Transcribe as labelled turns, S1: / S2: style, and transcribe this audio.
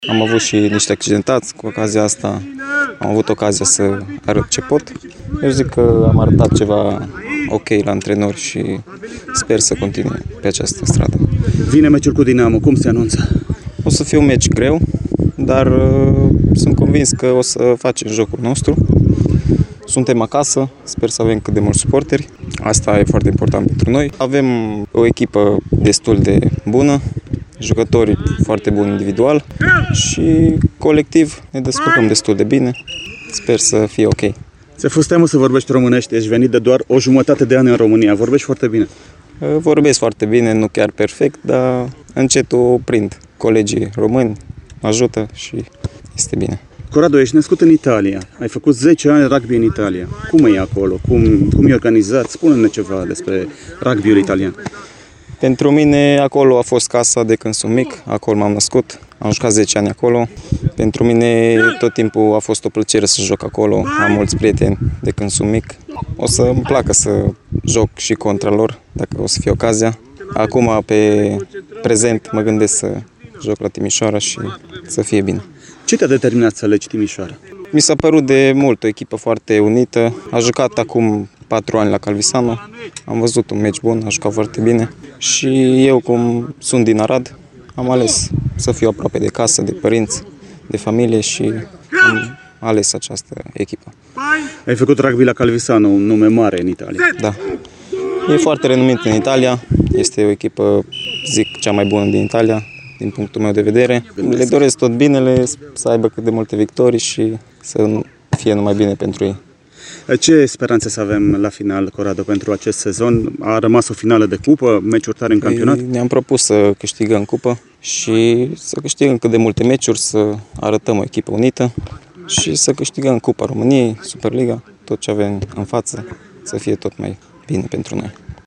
S1: Am avut și niște accidentați cu ocazia asta. Am avut ocazia să arăt ce pot. Eu zic că am arătat ceva ok la antrenori și sper să continui pe această stradă.
S2: Vine meciul cu Dinamo, cum se anunță?
S1: O să fie un meci greu, dar sunt convins că o să facem jocul nostru. Suntem acasă, sper să avem cât de mulți suporteri. Asta e foarte important pentru noi. Avem o echipă destul de bună, jucători foarte buni individual și colectiv ne descurcăm destul de bine. Sper să fie ok.
S2: Ți-a fost teamă să vorbești românești, ești venit de doar o jumătate de an în România, vorbești foarte bine.
S1: Vorbesc foarte bine, nu chiar perfect, dar încet o prind. Colegii români mă ajută și este bine.
S2: Corrado, ești născut în Italia, ai făcut 10 ani rugby în Italia. Cum e acolo? Cum e organizat? Spune-ne ceva despre rugby-ul italian.
S1: Pentru mine acolo a fost casa de când sunt mic, acolo m-am născut, am jucat 10 ani acolo. Pentru mine tot timpul a fost o plăcere să joc acolo, am mulți prieteni de când sunt mic. O să-mi placă să joc și contra lor, dacă o să fie ocazia. Acum, pe prezent, mă gândesc să joc la Timișoara și să fie bine.
S2: Ce te-a determinat să alegi Timișoara?
S1: Mi s-a părut de mult o echipă foarte unită. A jucat acum 4 ani la Calvisano. Am văzut un meci bun, a jucat foarte bine. Și eu, cum sunt din Arad, am ales să fiu aproape de casă, de părinți, de familie și am ales această echipă.
S2: Ai făcut rugby la Calvisano, un nume mare în Italia.
S1: Da. E foarte renumit în Italia. Este o echipă, zic, cea mai bună din Italia, din punctul meu de vedere. Le doresc tot binele, să aibă cât de multe victorii și să fie numai bine pentru ei.
S2: Ce speranțe să avem la final, Corrado, pentru acest sezon? A rămas o finală de cupă, meciuri tare în campionat?
S1: Ne-am propus să câștigăm cupă și să câștigăm cât de multe meciuri, să arătăm o echipă unită și să câștigăm Cupa României, Superliga, tot ce avem în față, să fie tot mai bine pentru noi.